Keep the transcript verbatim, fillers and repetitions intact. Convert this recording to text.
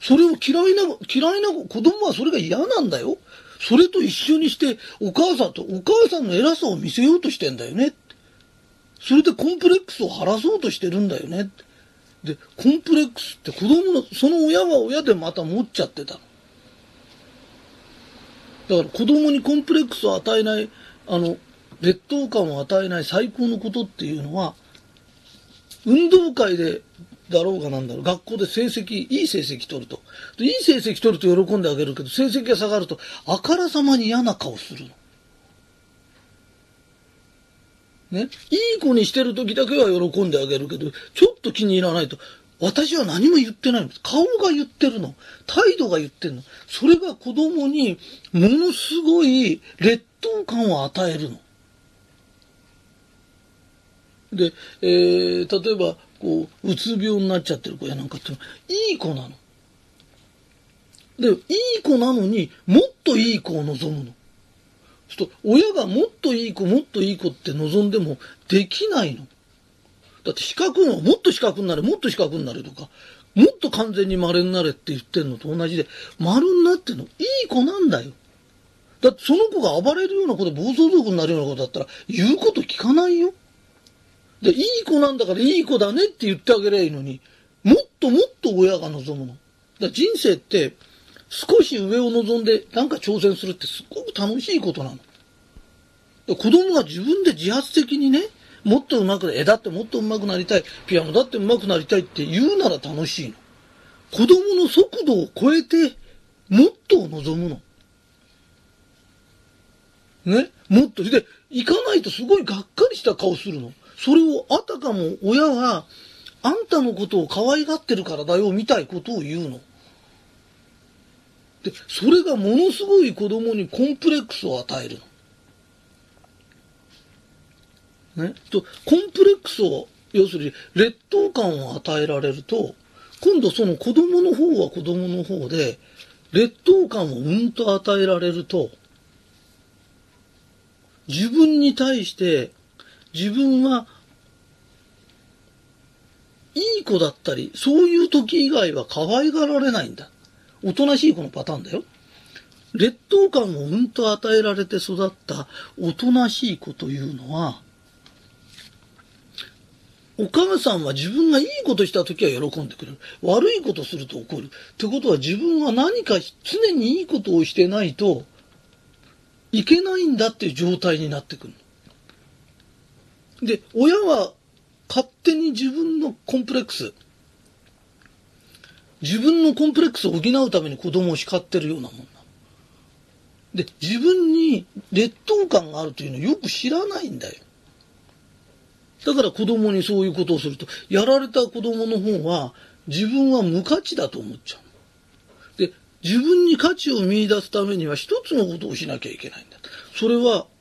それを嫌いな、嫌いな子供はそれが嫌なんだよ。それと一緒にしてお母さんと、お母さんの偉さを見せようとしてんだよね。それでコンプレックスを晴らそうとしてるんだよね。で、コンプレックスって子供の、その親は親でまた持っちゃってたの。だから子供にコンプレックスを与えない、あの、劣等感を与えない最高のことっていうのは、運動会でだろうがなんだろう、学校で成績、いい成績取ると。でいい成績取ると喜んであげるけど、成績が下がると、あからさまに嫌な顔するの。ね。いい子にしてる時だけは喜んであげるけど、ちょっと気に入らないと、私は何も言ってないんです。顔が言ってるの。態度が言ってるの。それが子供にものすごい劣等感を与えるの。で、えー、例えば、こう、うつ病になっちゃってる子やなんかっていうのは、いい子なの。で、いい子なのにもっといい子を望むの。ちょっと親がもっといい子、もっといい子って望んでもできないの。だって四角の、もっと四角になれ、もっと四角になれとか、もっと完全に丸になれって言ってんのと同じで、丸になってんの、いい子なんだよ。だってその子が暴れるような子で暴走族になるような子だったら、言うこと聞かないよ。で、いい子なんだからいい子だねって言ってあげればいいのに、もっともっと親が望むの。だから人生って、少し上を望んでなんか挑戦するってすごく楽しいことなの。子供が自分で自発的にね、もっと上手くなり、絵だってもっと上手くなりたい、ピアノだって上手くなりたいって言うなら楽しいの。子供の速度を超えて、もっとを望むの。ね、もっと。で、行かないとすごいがっかりした顔するの。それをあたかも親は、あんたのことを可愛がってるからだよ、みたいことを言うの。で、それがものすごい子供にコンプレックスを与えるの。ね。と、コンプレックスを、要するに劣等感を与えられると、今度その子供の方は子供の方で、劣等感をうんと与えられると、自分に対して、自分はいい子だったり、そういう時以外は可愛がられないんだ。おとなしい子のパターンだよ。劣等感をうんと与えられて育ったおとなしい子というのは、お母さんは自分がいいことした時は喜んでくれる。悪いことすると怒る。ってことは自分は何か常にいいことをしてないといけないんだっていう状態になってくる。で、親は勝手に自分のコンプレックス、自分のコンプレックスを補うために子供を叱ってるようなもんな。で、自分に劣等感があるというのをよく知らないんだよ。だから子供にそういうことをすると、やられた子供の方は自分は無価値だと思っちゃう。で、自分に価値を見出すためには一つのことをしなきゃいけないんだ。それは